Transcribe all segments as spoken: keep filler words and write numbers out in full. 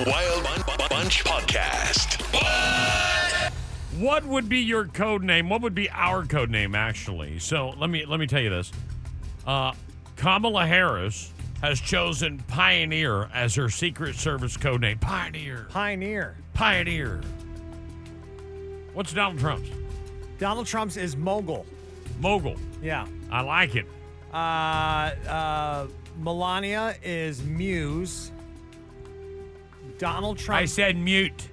Wild Bunch Podcast. What? What would be your code name? What would be our code name, actually? So let me let me tell you this. Uh, Kamala Harris has chosen Pioneer as her Secret Service code name. Pioneer. Pioneer. Pioneer. What's Donald Trump's? Donald Trump's is Mogul. Mogul. Yeah. I like it. Uh, uh, Melania is Muse. Donald Trump. I said mute.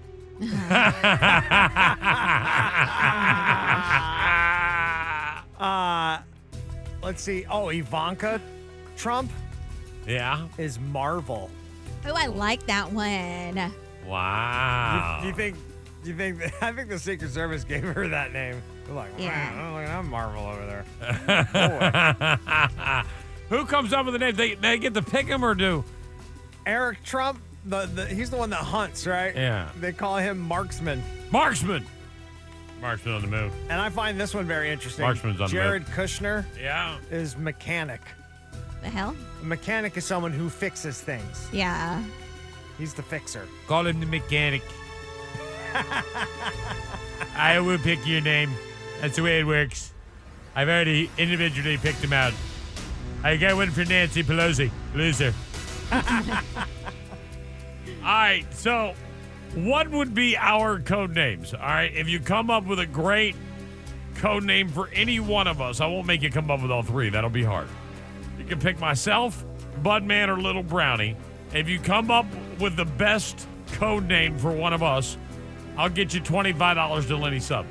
uh, let's see. Oh, Ivanka Trump Yeah. is Marvel. Oh, I like that one. Wow. Do you think? Do you think? I think the Secret Service gave her that name. They're like, Yeah. wow, look at that Marvel over there. Who comes up with the name? They they get to pick him or do? Eric Trump. The, the he's the one that hunts, right? Yeah. They call him Marksman. Marksman. Marksman on the move. And I find this one very interesting. Marksman's on the Jared Kushner Yeah. is mechanic. The hell? A mechanic is someone who fixes things. Yeah. He's the fixer. Call him the mechanic. I will pick your name. That's the way it works. I've already individually picked him out. I got one for Nancy Pelosi. Loser. All right, so what would be our code names? All right, if you come up with a great code name for any one of us, I won't make you come up with all three. That'll be hard. You can pick myself, Budman, or Little Brownie. If you come up with the best code name for one of us, I'll get you twenty-five dollars to Lenny Sub.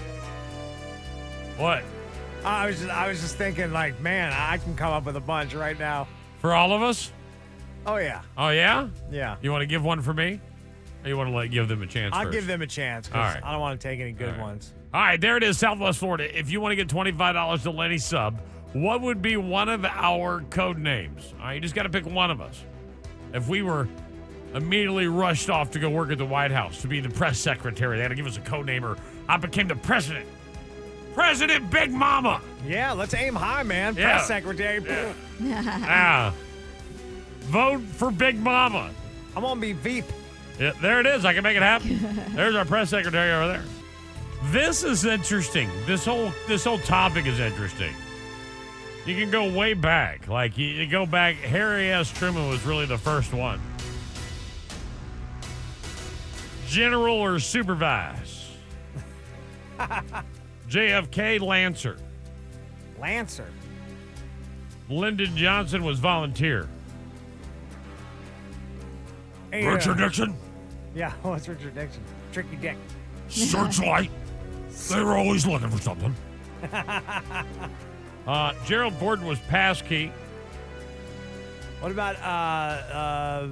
What? I was just, I was just thinking, like, man, I can come up with a bunch right now. For all of us? Oh yeah, Oh, yeah? yeah. You want to give one for me? Or you want to let give them a chance I'll first? give them a chance All because right. I don't want to take any good All right. ones. All right, there it is, Southwest Florida. If you want to get twenty-five dollars to Lenny Sub, what would be one of our code names? All right, you just got to pick one of us. If we were immediately rushed off to go work at the White House to be the press secretary, they had to give us a code name, or I became the president. President Big Mama. Yeah, let's aim high, man. Yeah. Press secretary. Ah. Vote for Big Mama. I'm gonna be Veep. Yeah, there it is. I can make it happen. There's our press secretary over there. This is interesting. This whole this whole topic is interesting. You can go way back. Like you, you go back. Harry S. Truman was really the first one. General or supervise? J F K, Lancer. Lancer. Lyndon Johnson was volunteer. Hey, Richard uh, Nixon, Yeah, what's Richard Nixon? Tricky Dick. Searchlight. They were always looking for something. uh, Gerald Ford was passkey. What about uh uh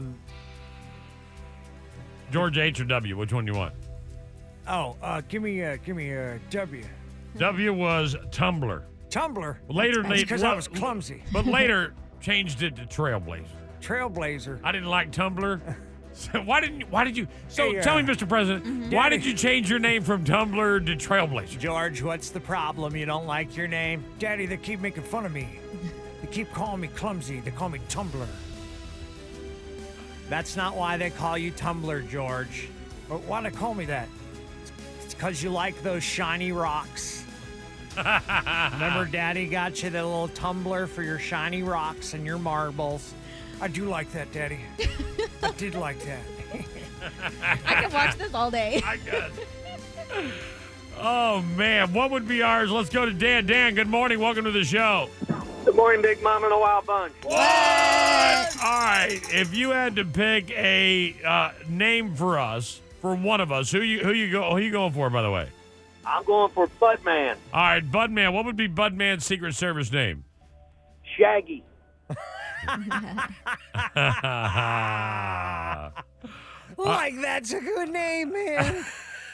George H or W? Which one do you want? oh uh give me uh give me uh W. W was Tumblr. Tumblr. Later, That's they because I was clumsy. but later changed it to Trailblazer. Trailblazer. I didn't like Tumblr. So why didn't you, why did you? So Hey, uh, tell me, Mister President, why did you change your name from Tumblr to Trailblazer? George, what's the problem? You don't like your name? Daddy, they keep making fun of me. They keep calling me clumsy. They call me Tumblr. That's not why they call you Tumblr, George. But why they call me that? It's because you like those shiny rocks. Remember Daddy got you the little tumbler for your shiny rocks and your marbles? I do like that, Daddy. I did like that. I could watch this all day. I got it. Oh man, what would be ours? Let's go to Dan. Dan, good morning. Welcome to the show. Good morning, Big Mom and a Wild Bunch. What? All right. If you had to pick a uh, name for us, for one of us, who you who you go who you going for, by the way? I'm going for Budman. All right, Budman. What would be Budman's Secret Service name? Shaggy. Like, that's a good name, man.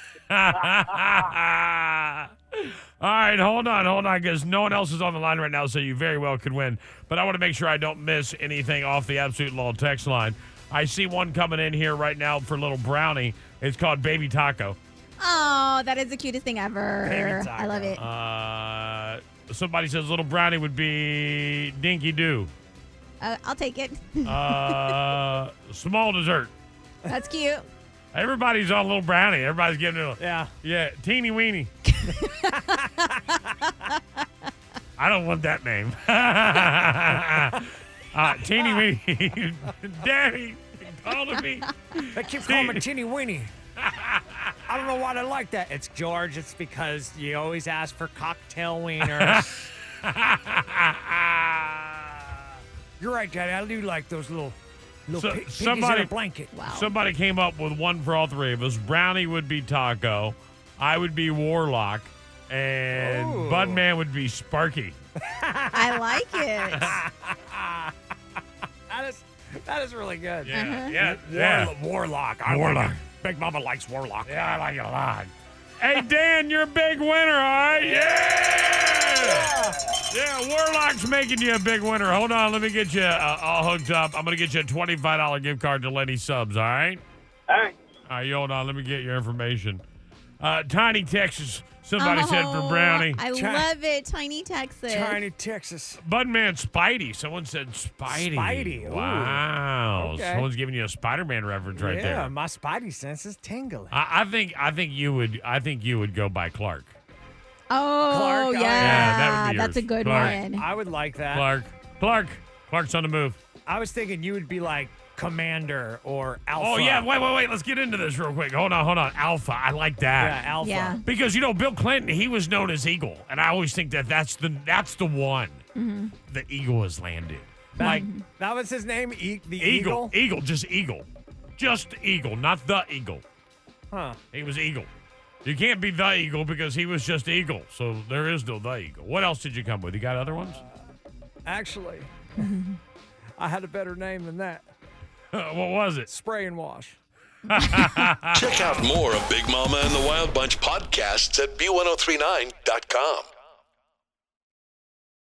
All right, hold on, hold on, because no one else is on the line right now, so you very well could win. But I want to make sure I don't miss anything off the Absolute Law text line. I see one coming in here right now for Little Brownie. It's called Baby Taco. Oh, that is the cutest thing ever. Baby taco. I love it. Uh, somebody says Little Brownie would be Dinky Doo. Uh, I'll take it. Uh, small dessert. That's cute. Everybody's on Little Brownie. Everybody's giving it a Yeah. yeah, teeny weeny. I don't want that name. uh, teeny weeny. Daddy calling me. They keep calling me Teeny Weeny. I don't know why they like that. It's George. It's because you always ask for cocktail wieners. You're right, Daddy. I do like those little, little So- pi- piggies somebody- in a blanket. Wow. Somebody came up with one for all three of us. Brownie would be Taco. I would be Warlock. And Ooh. Budman would be Sparky. I like it. That is, that is really good. Yeah, yeah, yeah. Warlo- Warlock. I Warlock. Like it. Big Mama likes Warlock. Yeah, I like it a lot. Hey, Dan, you're a big winner, all right? Yeah! Yeah, Warlock's making you a big winner. Hold on, let me get you uh, all hooked up. I'm going to get you a twenty-five dollars gift card to Lenny Subs, all right? All right. All right, you hold on. Let me get your information. Uh, Tiny Texas, somebody said for Oh, Brownie. I Ti- love it. Tiny Texas. Tiny Texas. Budman Spidey. Someone said Spidey. Spidey, ooh. Wow. Okay. Someone's giving you a Spider-Man reference right yeah, there. my Spidey sense is tingling. I, I think I think you would I think you would go by Clark. Oh, Clark, oh, yeah. yeah, that would be That's a yours. good Clark. one. I would like that. Clark. Clark. Clark's on the move. I was thinking you would be like Commander or Alpha. Oh yeah, wait, wait, wait. Let's get into this real quick. Hold on, hold on. Alpha. I like that. Yeah, Alpha. Yeah. Because you know Bill Clinton, he was known as Eagle, and I always think that that's the that's the one. Mm-hmm. The Eagle has landed. That, Like that was his name? E- the Eagle, Eagle? Eagle, just Eagle, just Eagle, not the Eagle. Huh. He was Eagle. You can't be the Eagle because he was just Eagle. So there is no the Eagle. What else did you come with? You got other ones? Actually, I had a better name than that. What was it? Spray and wash. Check out more of Big Mama and the Wild Bunch podcasts at B ten thirty-nine dot com.